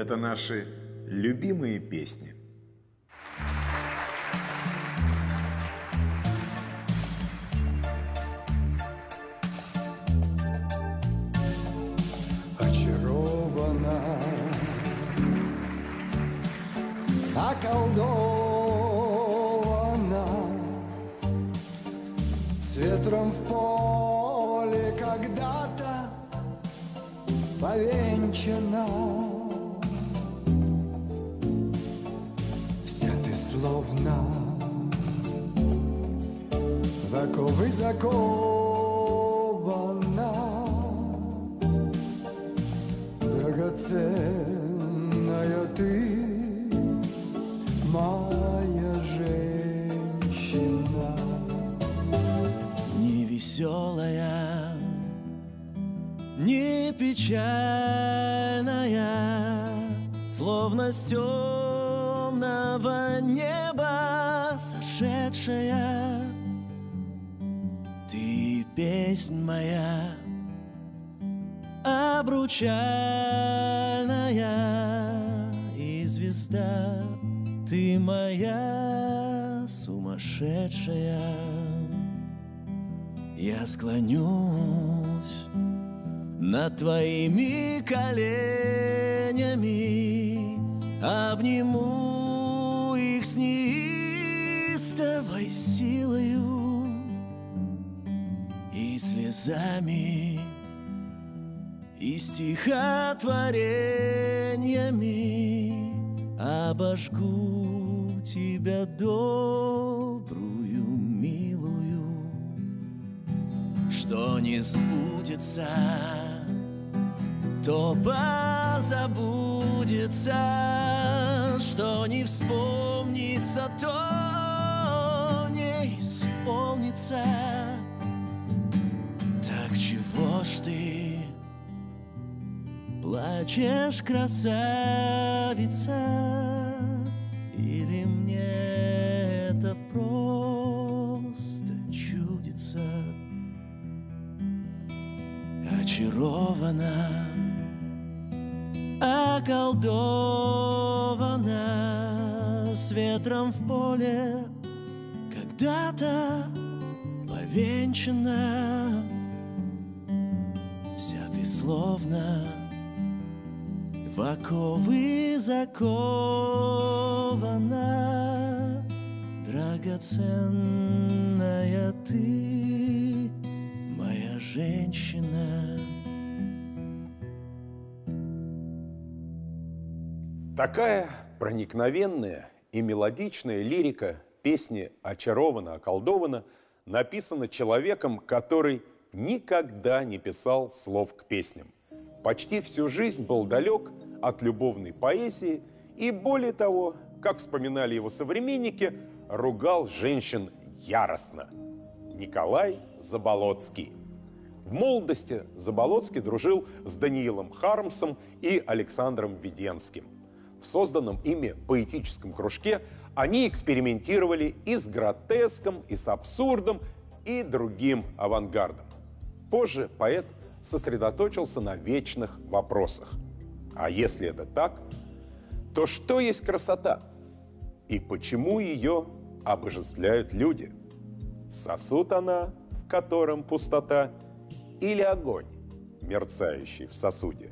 Это наши любимые песни. Очарована, околдована, с ветром в поле когда-то повенчана. Вся ты словно в оковы закована, драгоценная ты, моя женщина. Не веселая, не печальная, словно с темного неба сошедшая, ты песнь моя обручальная, и звезда ты моя сумасшедшая. Я склонюсь над твоими коленями, обниму их с неистовой силою и слезами, и стихотворениями обожгу тебя добрую, милую. Что не сбудется, то позабудется, что не вспомнится, то не исполнится. Так чего ж ты плачешь, красавица? Или мне это просто чудится? Очарована, околдована, с ветром в поле когда-то повенчана. Вся ты словно в оковы закована, драгоценная ты, моя женщина. Такая проникновенная и мелодичная лирика песни «Очарована, околдована» написана человеком, который никогда не писал слов к песням. Почти всю жизнь был далек от любовной поэзии и, более того, как вспоминали его современники, ругал женщин яростно. Николай Заболоцкий. В молодости Заболоцкий дружил с Даниилом Хармсом и Александром Веденским. В созданном ими поэтическом кружке они экспериментировали и с гротеском, и с абсурдом, и другим авангардом. Позже поэт сосредоточился на вечных вопросах. А если это так, то что есть красота? И почему ее обожествляют люди? Сосуд она, в котором пустота, или огонь, мерцающий в сосуде?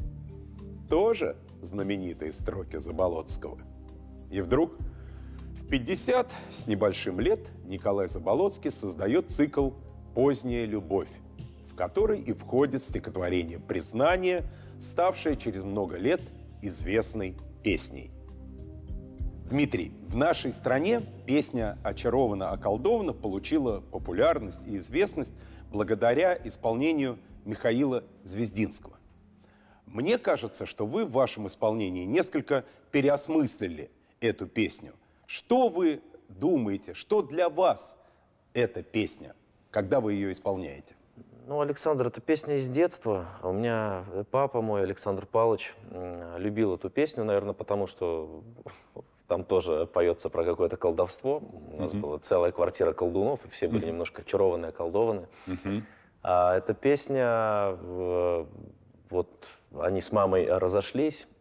Тоже знаменитые строки Заболоцкого. И вдруг в 50 с небольшим лет Николай Заболоцкий создает цикл «Поздняя любовь», в который и входит стихотворение «Признание», ставшее через много лет известной песней. Дмитрий, в нашей стране песня «Очарована, околдована» получила популярность и известность благодаря исполнению Михаила Звездинского. Мне кажется, что вы в вашем исполнении несколько переосмыслили эту песню. Что вы думаете, что для вас эта песня, когда вы ее исполняете? Ну, Александр, это песня из детства. У меня папа мой, Александр Павлович, любил эту песню, наверное, потому что там тоже поется про какое-то колдовство. У нас была целая квартира колдунов, и все были немножко очарованы, околдованы. А эта песня, вот они с мамой разошлись,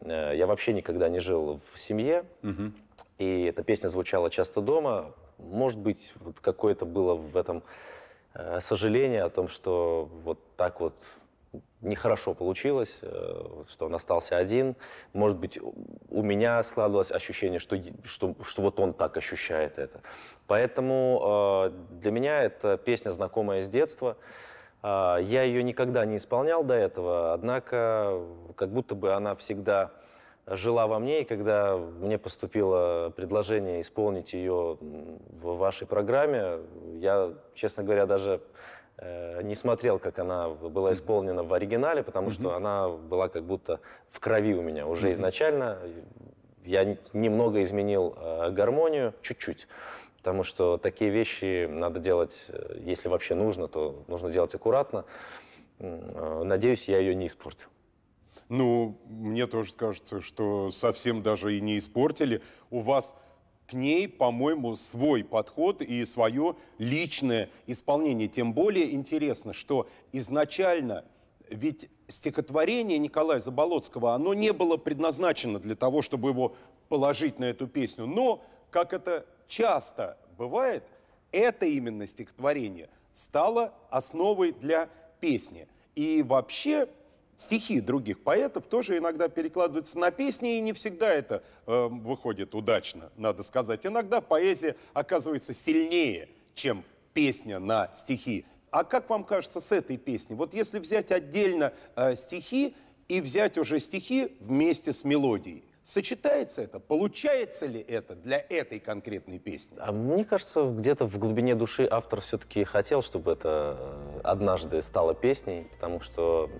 Я вообще никогда не жил в семье, и эта песня звучала часто дома. Может быть, вот какое-то было в этом сожаление о том, что вот так вот нехорошо получилось, что он остался один. Может быть, у меня складывалось ощущение, что вот он так ощущает это. Поэтому для меня эта песня знакомая с детства. Я ее никогда не исполнял до этого, однако как будто бы она всегда жила во мне, и когда мне поступило предложение исполнить ее в вашей программе, я, честно говоря, даже не смотрел, как она была исполнена в оригинале, потому что она была как будто в крови у меня уже изначально. Я немного изменил гармонию, чуть-чуть, потому что такие вещи надо делать, если вообще нужно, то нужно делать аккуратно. Надеюсь, я ее не испортил. Ну, мне тоже кажется, что совсем даже и не испортили. У вас к ней, по-моему, свой подход и свое личное исполнение. Тем более интересно, что изначально ведь стихотворение Николая Заболоцкого, оно не было предназначено для того, чтобы его положить на эту песню. Но, как это часто бывает, это именно стихотворение стало основой для песни. И вообще стихи других поэтов тоже иногда перекладываются на песни, и не всегда это выходит удачно, надо сказать. Иногда поэзия оказывается сильнее, чем песня на стихи. А как вам кажется с этой песней? Вот если взять отдельно стихи и взять уже стихи вместе с мелодией, сочетается это? Получается ли это для этой конкретной песни? А мне кажется, где-то в глубине души автор все-таки хотел, чтобы это однажды стало песней, потому что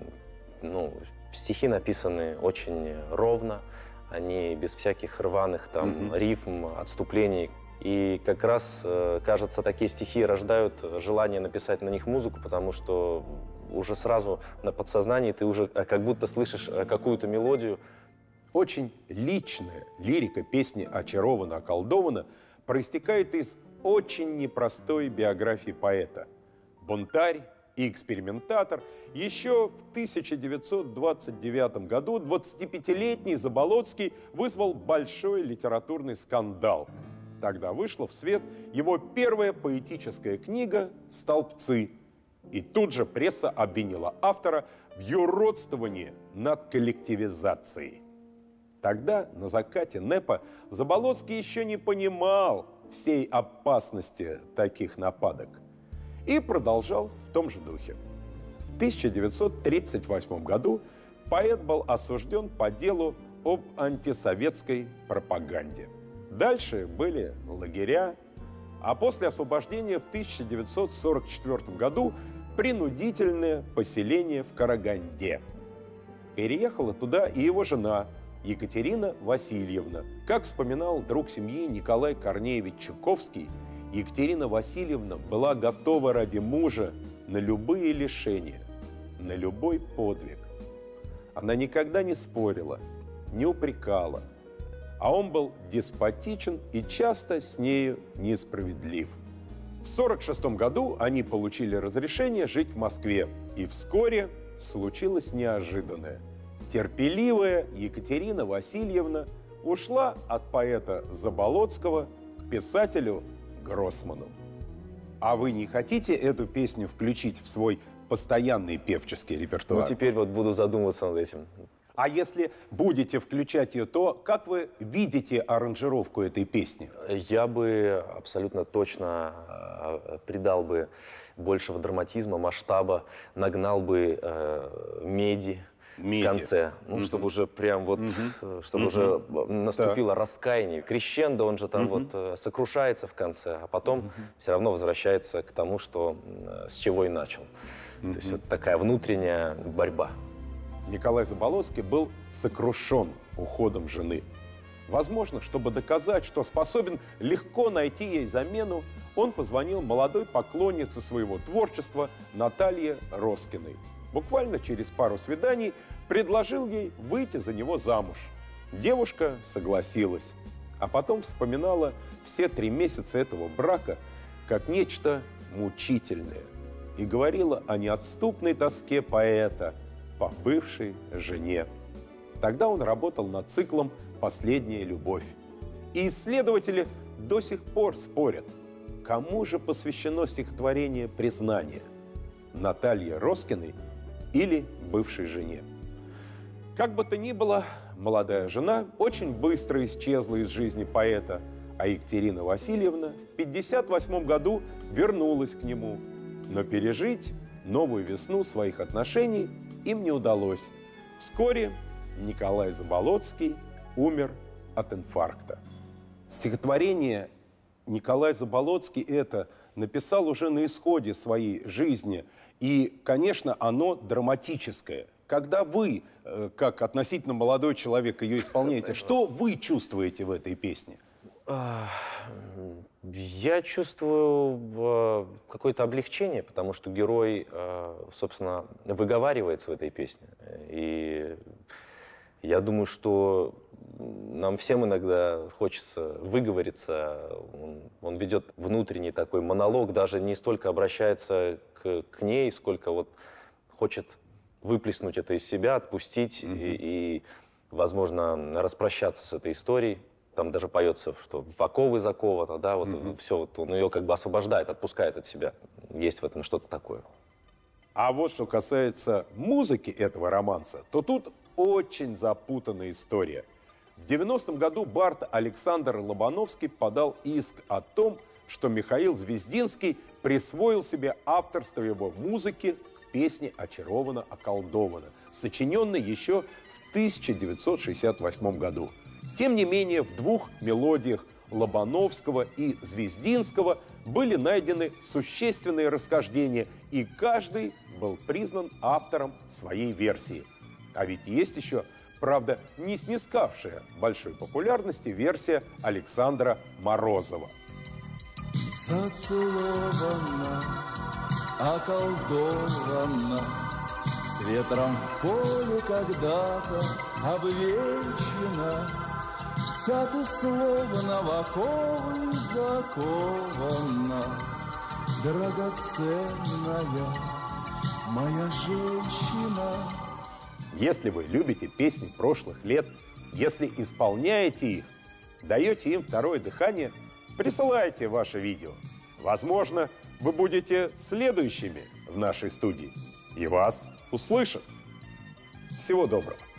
стихи написаны очень ровно, они без всяких рваных там рифм, отступлений. И как раз, кажется, такие стихи рождают желание написать на них музыку, потому что уже сразу на подсознании ты уже как будто слышишь какую-то мелодию. Очень личная лирика песни «Очарована, околдована» проистекает из очень непростой биографии поэта. Бунтарь и экспериментатор. Еще в 1929 году 25-летний Заболоцкий вызвал большой литературный скандал. Тогда вышла в свет его первая поэтическая книга «Столбцы». И тут же пресса обвинила автора в юродствовании над коллективизацией. Тогда, на закате НЭПа, Заболоцкий еще не понимал всей опасности таких нападок и продолжал в том же духе. В 1938 году поэт был осужден по делу об антисоветской пропаганде. Дальше были лагеря, а после освобождения в 1944 году принудительное поселение в Караганде. Переехала туда и его жена Екатерина Васильевна. Как вспоминал друг семьи Николай Корнеевич Чуковский, Екатерина Васильевна была готова ради мужа на любые лишения, на любой подвиг. Она никогда не спорила, не упрекала, а он был деспотичен и часто с нею несправедлив. В 1946 году они получили разрешение жить в Москве, и вскоре случилось неожиданное. Терпеливая Екатерина Васильевна ушла от поэта Заболоцкого к писателю Гроссману. А вы не хотите эту песню включить в свой постоянный певческий репертуар? Ну, теперь вот буду задумываться над этим. А если будете включать ее, то как вы видите аранжировку этой песни? Я бы абсолютно точно придал бы большего драматизма, масштаба, нагнал бы меди в конце, чтобы уже прям вот, чтобы уже наступило раскаяние. Крещендо, он же там вот сокрушается в конце, а потом все равно возвращается к тому, что, с чего и начал. То есть вот такая внутренняя борьба. Николай Заболоцкий был сокрушен уходом жены. Возможно, чтобы доказать, что способен легко найти ей замену, он позвонил молодой поклоннице своего творчества Наталье Роскиной. Буквально через пару свиданий предложил ей выйти за него замуж. Девушка согласилась, а потом вспоминала все 3 месяца этого брака как нечто мучительное и говорила о неотступной тоске поэта по бывшей жене. Тогда он работал над циклом «Последняя любовь». И исследователи до сих пор спорят, кому же посвящено стихотворение «Признание» – Наталье Роскиной или бывшей жене. Как бы то ни было, молодая жена очень быстро исчезла из жизни поэта, а Екатерина Васильевна в 1958 году вернулась к нему. Но пережить новую весну своих отношений им не удалось. Вскоре Николай Заболоцкий умер от инфаркта. Стихотворение Николай Заболоцкий это написал уже на исходе своей жизни. И, конечно, оно драматическое. Когда вы, как относительно молодой человек, ее исполняете, что вы чувствуете в этой песне? Я чувствую какое-то облегчение, потому что герой, собственно, выговаривается в этой песне. И я думаю, что нам всем иногда хочется выговориться. Он ведет внутренний такой монолог, даже не столько обращается к ней, сколько вот хочет выплеснуть это из себя, отпустить и, возможно, распрощаться с этой историей. Там даже поется, что в оковы заковано, да, вот все, вот он ее как бы освобождает, отпускает от себя. Есть в этом что-то такое. А вот что касается музыки этого романса, то тут очень запутанная история. В 90-м году бард Александр Лобановский подал иск о том, что Михаил Звездинский присвоил себе авторство его музыки к песне «Очарована, околдована», сочиненной еще в 1968 году. Тем не менее, в двух мелодиях Лобановского и Звездинского были найдены существенные расхождения, и каждый был признан автором своей версии. А ведь есть еще, правда, не снискавшая большой популярности версия Александра Морозова. Зацелована, околдована, с ветром в поле когда-то обвечена. Вся ты словно в оковы закована, драгоценная моя женщина. Если вы любите песни прошлых лет, если исполняете их, даете им второе дыхание, присылайте ваше видео. Возможно, вы будете следующими в нашей студии, и вас услышат. Всего доброго!